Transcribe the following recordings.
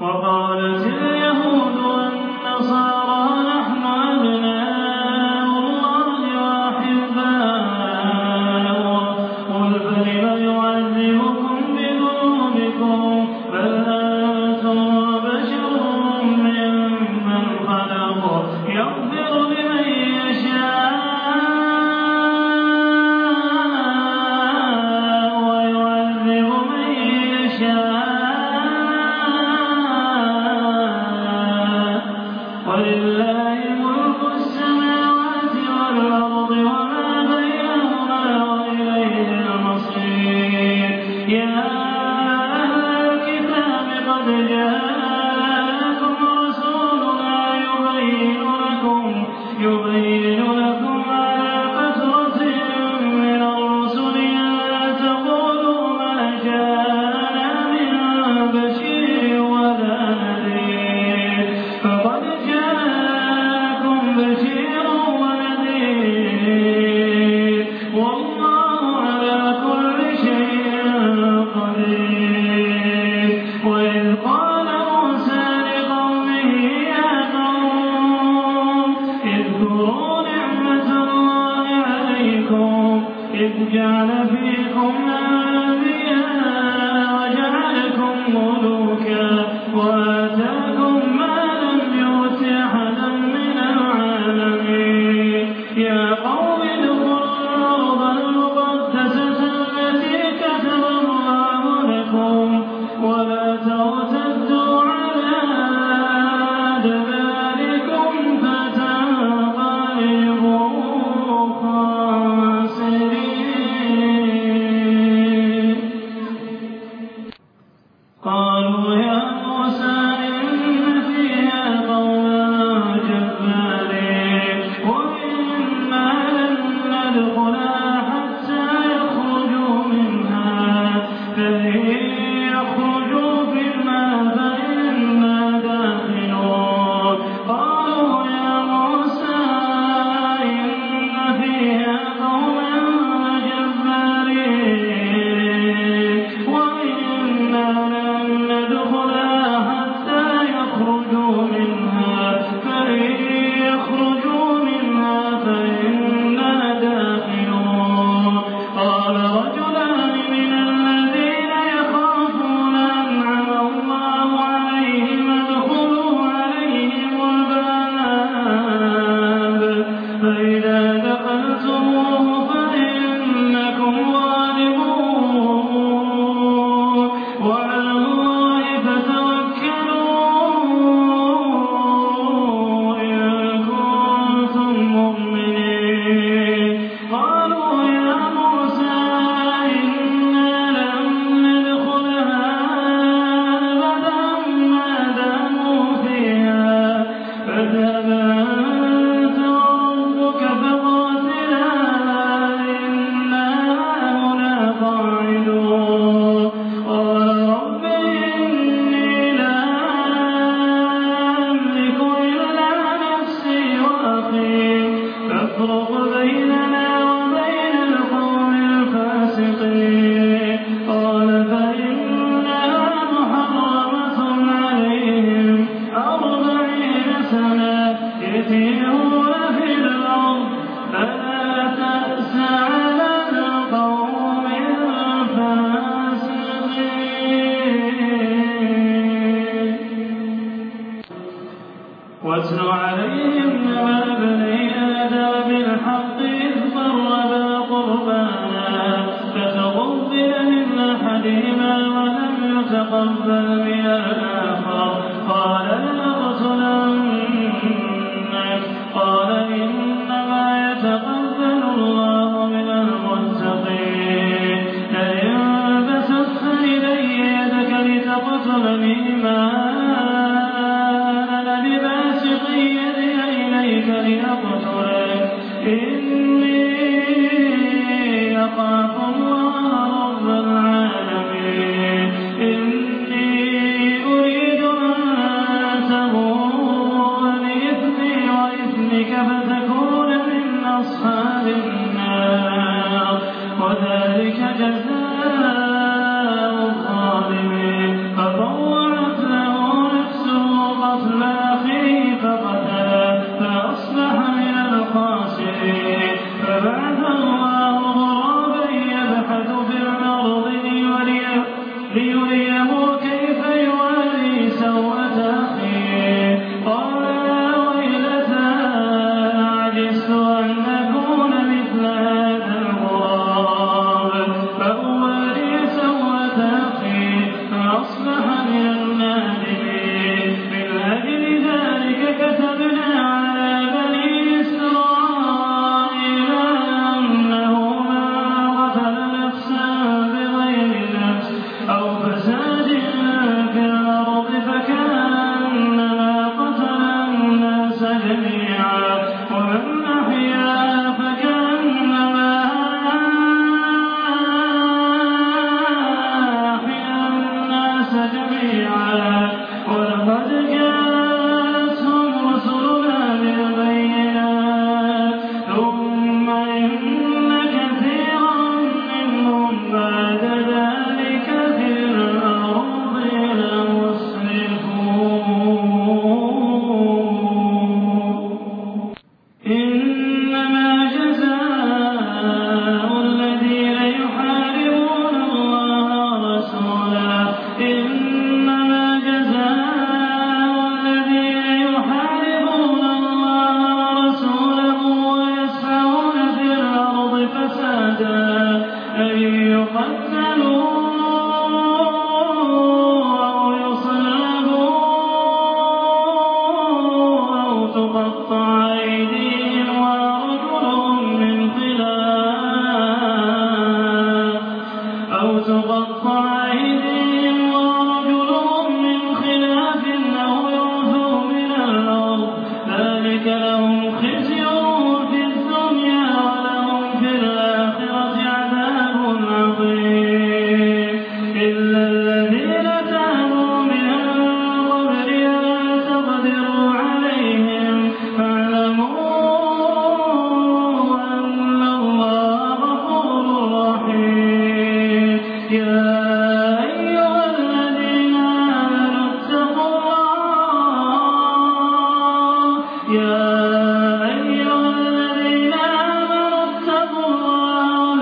وقالت اليهود والنصارى نحن أبناء الله وأحباؤه قل فلم يعذبكم بذنوبكم بل أنتم بشر ممن خلق يغفر لمن يشاء ويعذب من يشاء ولله ملك السماوات والأرض وما بينهما وإليه المصير يا أهل الكتاب قد جاءكم رسولنا يبين لكم على فترة من الرسل أن تقولوا ما جاءنا من بشير ولا نذير فقد جاءكم بشير ونذير والله على كل شيء قدير وإذ قال موسى لقومه يا قوم اذكروا نعمة الله عليكم إذ جعل فيكم أنبياء وجعلكم ملوكا وآتاكم ما لم يؤت أحدا من العالمين يا قوم ادخلوا الأرض المقدسة التي كتب الله لكم ولا ترتدوا على أدباركم فتنقلبوا خاسرين قالوا يا موسى إن فيها قوما جبارين وإنا لن ندخلها حتى يخرجوا منها فإن يخرجوا منها فإنا داخلون قالوا يا موسى إن فيها قوما جبارين وإنا لن ندخلها حتى يخرجوا منها فإن يخرجوا منها فإنا داخلون قال رجلان من الذين يخافون أنعم الله عليهم ادخلوا عليهم الباب فإذا دخلتموه فإنكم غالبون وعلى الله فتوكلوا إن كنتم مؤمنين قالوا يا موسى إنا لن ندخلها أبدا ما داموا فيها فاذهب أنت وربك فقاتلا إنا هاهنا قاعدون قال رب إني لا أملك إلا نفسي وأخي فافرق بيننا وبين القوم الفاسقين قال فإنها محرمة عليهم 40 سنة يتيهون في الأرض فلا تأس على القوم الفاسقين واتل عليهم نبأ ابني آدم بالحق إذ قربا قربانا فتقبل من أحدهما ولم يتقبل من الآخر قال لأقتلنك قال إنما يتقبل الله من المتقين لئن بسطت إلي يدك لتقتلني ما أنا بباسط يدي إليك لأقتلك إني أخاف الله رب العالمين إني أريد أن تبوء بإثمي وإثمك فتكون من أصحاب النار وذلك جزاء الظالمين فطوعت له جميعا ولقد جاءتهم رسلنا بالبينات ثم إن كثيرا منهم بعد ذلك في الأرض لمسرفون إنما جزاء الذين يحاربون الله ورسوله ويسعون في الأرض فسادا أن يقتلوا أو يصلبوا أو تقطع أيديهم وأرجلهم من خلاف أو ينفوا من الأرض ذلك لهم خزي في الدنيا ولهم في الآخرة عذاب عظيم إلا الذين تابوا من قبل أن تقدروا عليهم فاعلموا أن الله غفور رحيم يا أيها الذين آمنوا اتقوا الله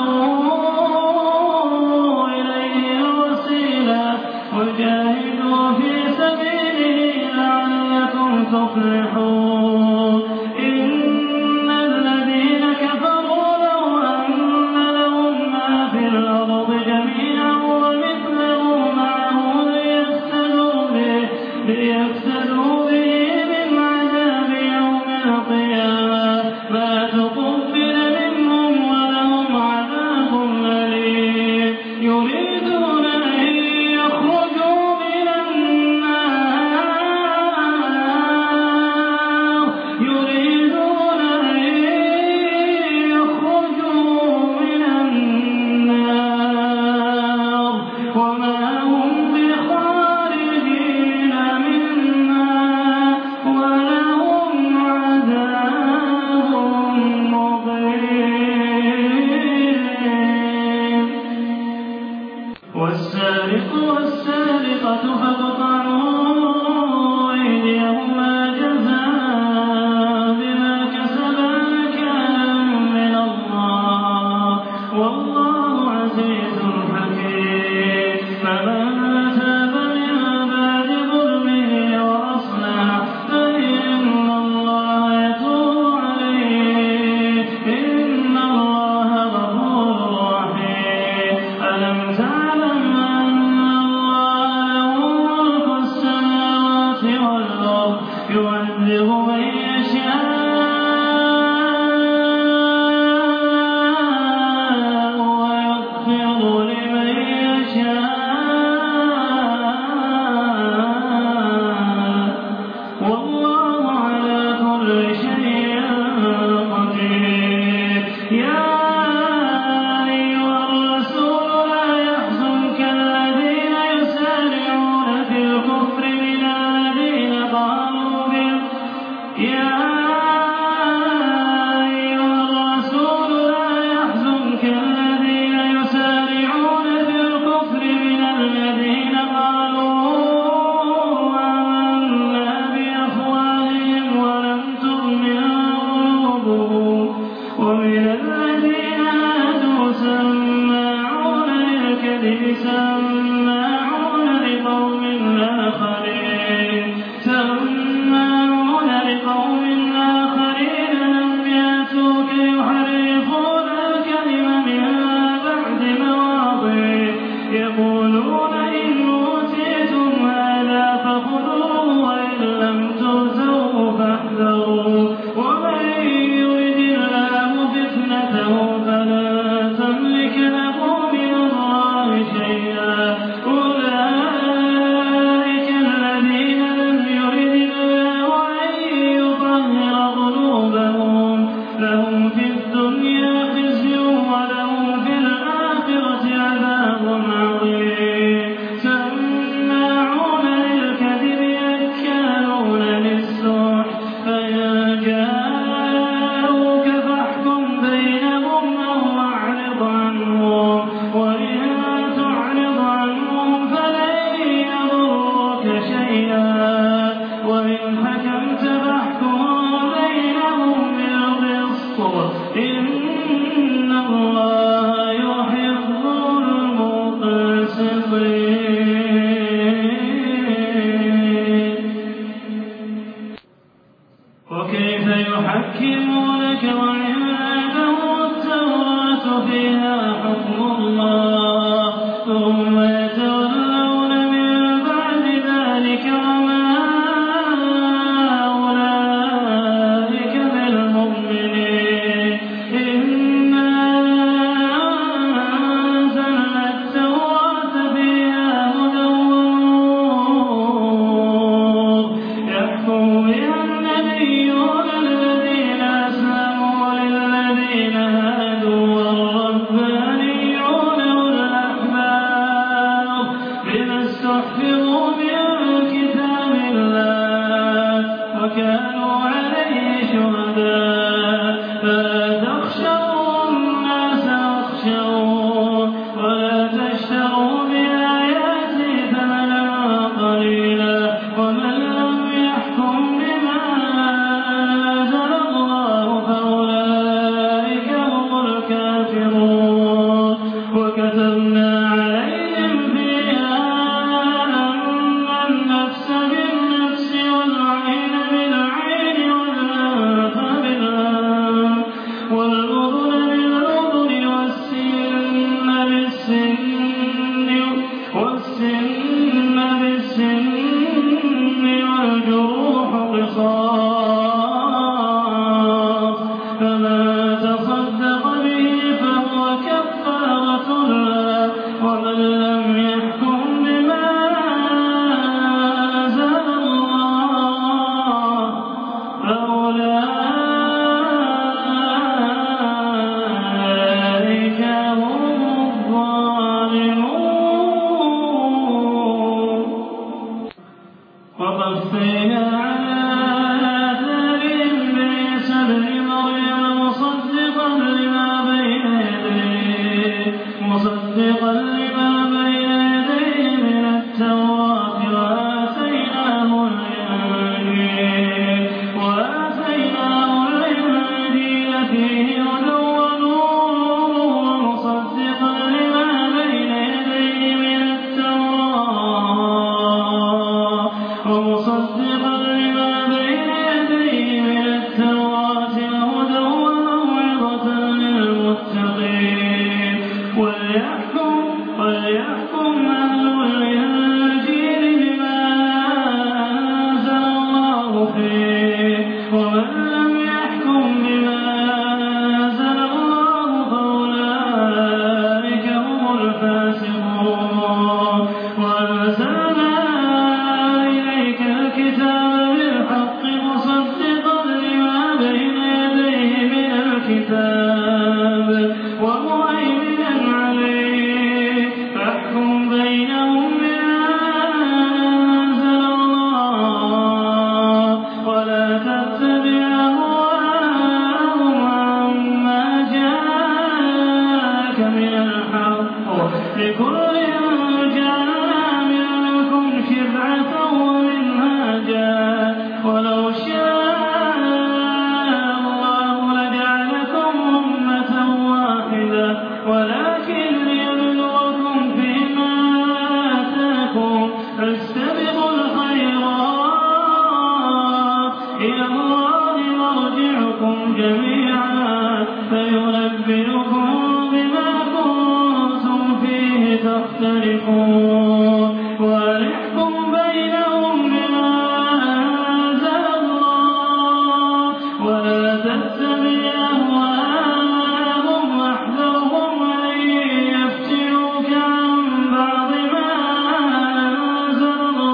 وابتغوا إليه الوسيلة وجاهدوا في سبيله لعلكم تفلحون إن الذين كفروا لو أن لهم ما في الأرض جميعا ومثله معه ليفتدوا به من عذاب يوم القيامة ما تقبل منهم ولهم عذاب أليم يريدون أن يخرجوا من النار وما هم بخارجين منها ولهم عذاب مقيم والسارق والسارقة فاقطعوا أيديهما جزاء بما كسبا نكالا من الله والله عزيز حكيم فمن تاب من بعد ظلمه وأصلح فإن الله يتوب عليه إن الله غفور رحيم ألم تعلم أن الله له يحفظوا من كتاب الله وكانوا عليه شهداء فلا تخشوا الناس واخشون ولا تشتروا بآياتي ثمنا قليلا ومن لم يحكم بما أنزل الله فأولئك هم الكافرون وكتبنا عليهم فيها أن النفس بالنفس والعين بالعين والأنف بالأنف والأذن بالأذن والسن بالسن والجروح قصاص فمن تصدق به فهو كفارة له ومن لم يحكم بما أنزل الله فأولئك هم الظالمون وقفينا على آثارهم بعيسى ابن مريم مصدقا لما بين يديه من التوراة وآتيناه الإنجيل فيه هدى ونور ومصدقا لما بين يديه من التوراة وهدى وموعظة للمتقين وليحكم أهل الإنجيل بما أنزل الله فيه ومن لم يحكم بما أنزل الله فأولئك هم الفاسقون وأنزلنا إليك الكتاب بالحق مصدقا لما بين يديه من الكتاب ومهيمنا عليه فاحكم بينهم بما أنزل الله ولا تتبع أهواءهم عما جاءك من الحق لكل جعلنا منكم شرعة ومنهاجا ولو شاء الله لجعلكم أمة واحدة ولكن ليبلوكم فيما آتاكم فاستبقوا الخيرات إلى الله مرجعكم جميعا فينبئكم بما كنتم فيه تختلفون وليحكم بينهم بما أنزل الله ولا تتبع أهواءهم واحذرهم أن يفتنوك عن بعض ما أنزل الله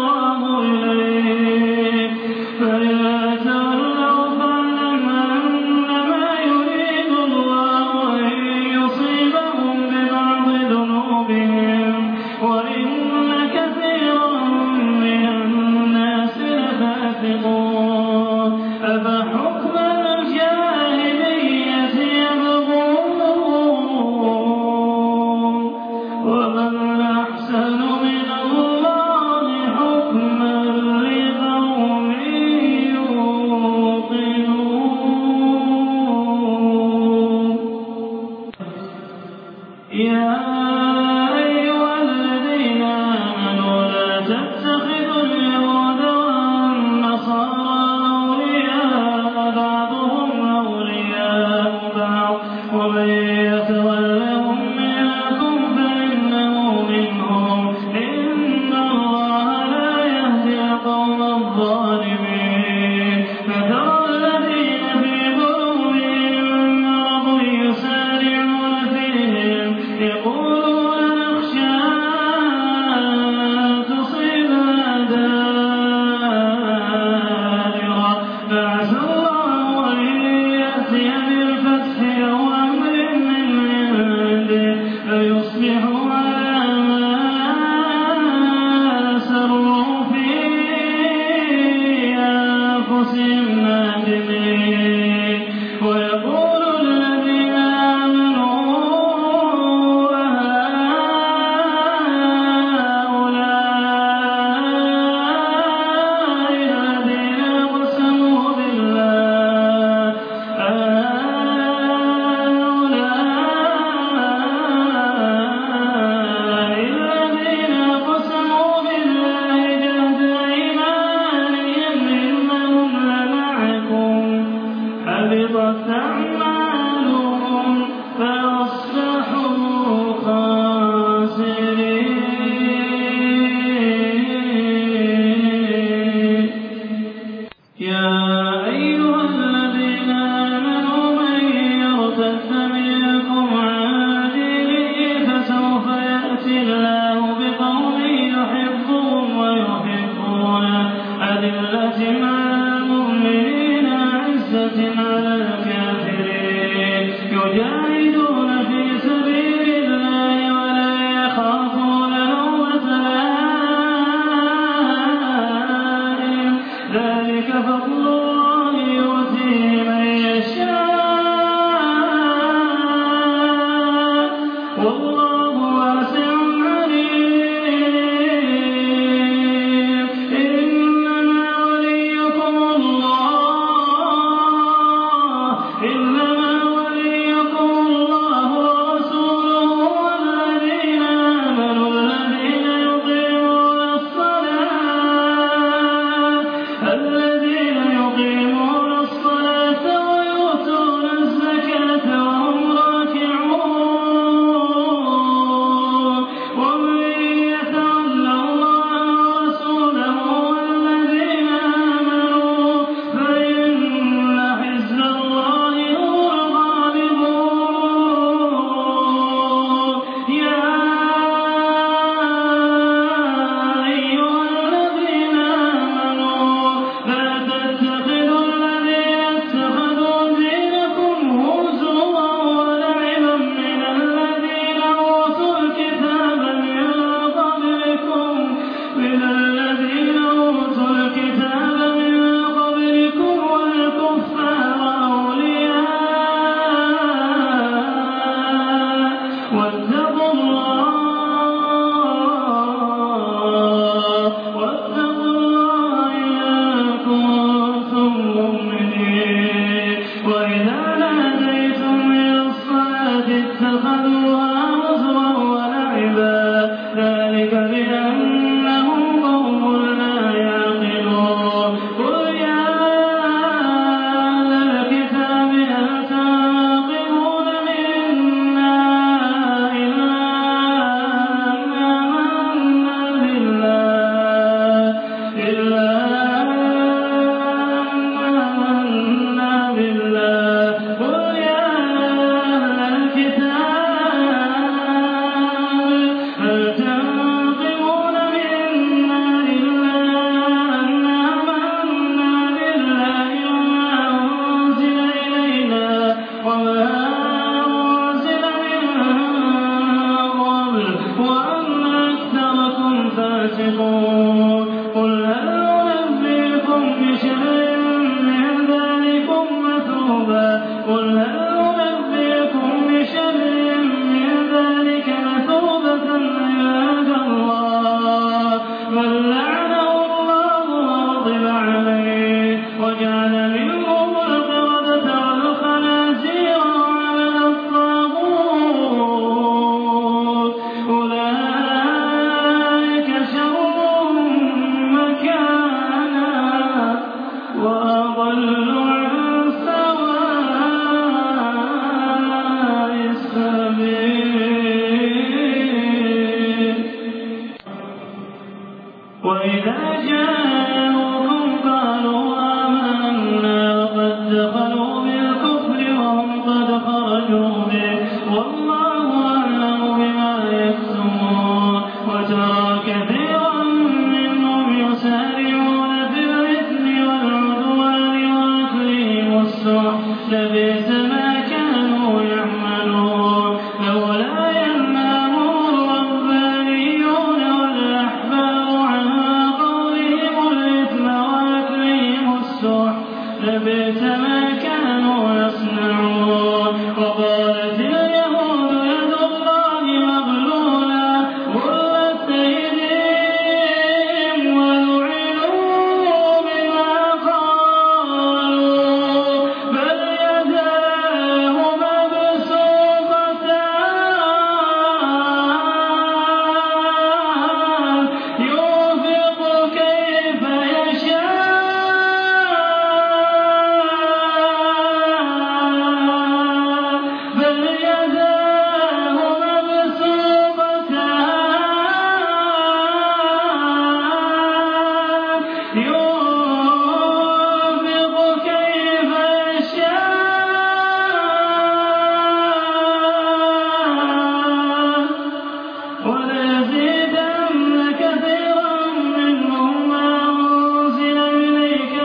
على المؤمنين أعزة على الكافرين يجاهدون في سبيل الله ولا يخافون لومة لائم ذلك فضل الله يؤتيه من يشاء والله واسع عليم إنما وليكم الله ورسوله والذين آمنوا الذين يقيمون الصلاة ويؤتون الزكاة وهم راكعون ومن يتول الله ورسوله والذين آمنوا فإن حزب الله هم الغالبون يا أيها الذين آمنوا لا تتخذوا الذين اتخذوا دينكم هزوا ولعبا من الذين أوتوا الكتاب من قبلكم والكفار أولياء واتقوا الله إن كنتم مؤمنين وإذا ناديتم إلى الصلاة اتخذوها هزوا ولعبا ذلك بأنهم قوم لا يعقلون قل يا أهل الكتاب هل تنقمون منا إلا أن آمنا بالله قل يا أهل الكتاب هل تنقمون منا إلا أن آمنا بالله وما أنزل من قبل وأن أكثركم فاسقون قل هل ننبئكم بشر من ذلكم مثوبة عند الله من لعنه الله وغضب عليه وجعل منهم القردة والخنازير وعبد الطاغوت أولئك شر مكانا وأضل عن سواء السبيل وإذا جاءوكم قالوا آمنا وقد دخلوا بالكفر وهم قد خرجوا به والله أعلم بما يكتمون وترى كثيرا منهم يسارعون في الإثم والعدوان وأكلهم السحت لبئس ما كانوا يعملون لولا ينهاهم الربانيون والأحبار عن قولهم الإثم وأكلهم السحت لبئس ما كانوا يصنعون وقالت اليهود يد الله مغلولة غلت أيديهم ولعنوا بما قالوا بل يداه مبسوطتان ينفق كيف يشاء بل يداه مبسوطتان ينفق كيف يشاء وليزيدن كثيرا منهم ما أنزل إليك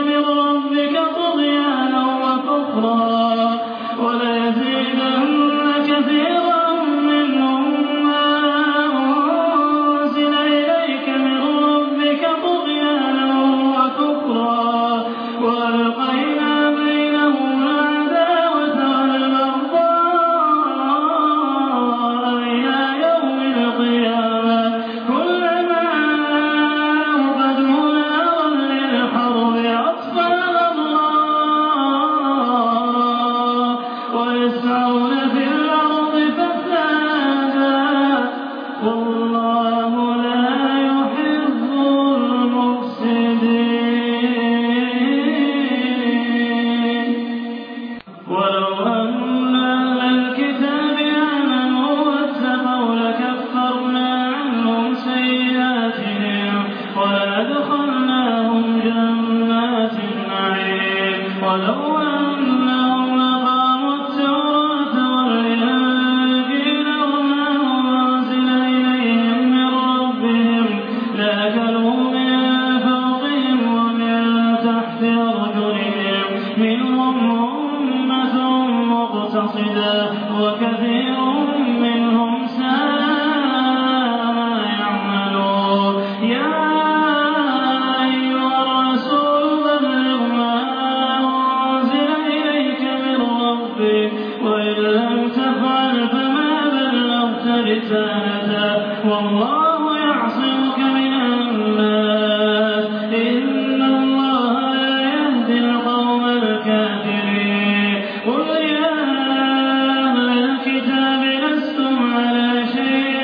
ولو أنهم أقاموا التوراة والإنجيل وما أنزل إليهم من ربهم لأكلوا من فوقهم ومن تحت أرجلهم منهم أمة مقتصدة وكثير منهم ساء ما يعملون يا أيها الرسول بلغ ما أنزل إليك من ربك وإن لم تفعل فما بلغت رسالته والله يعصمك من الناس إن الله لا يهدي القوم الكافرين قل يا أهل الكتاب لستم على شيء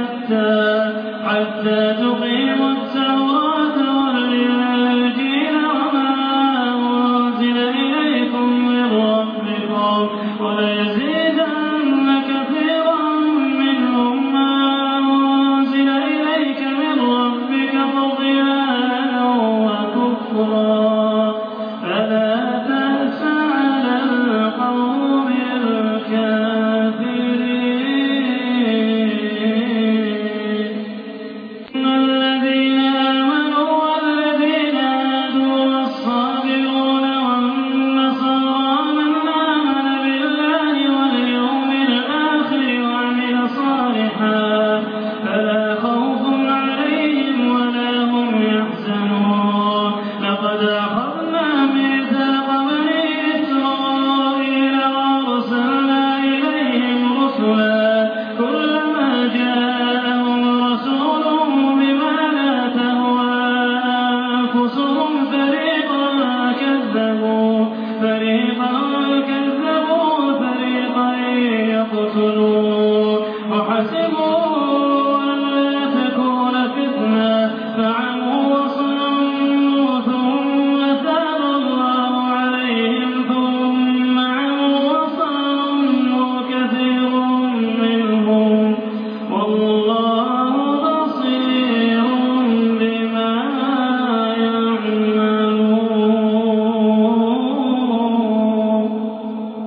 حتى تقيموا التوراة والإنجيل وما أنزل إليكم من ربكم وليزيدن كثيرا منهم ما أنزل إليك من ربك طغيانا وكفرا فلا تأس على القوم الكافرين الذين آمنوا والذين هادوا والصابئون والنصارى من آمن بالله واليوم الآخر وعمل صالحا فلا خوف عليهم ولا هم يحزنون لقد أخذنا ميثاق بني إسرائيل وأرسلنا إليهم رسلا كلما جاءهم رسول بما لا تهوى أنفسهم فريقا كذبوا فريقا يقتلون وحسبوا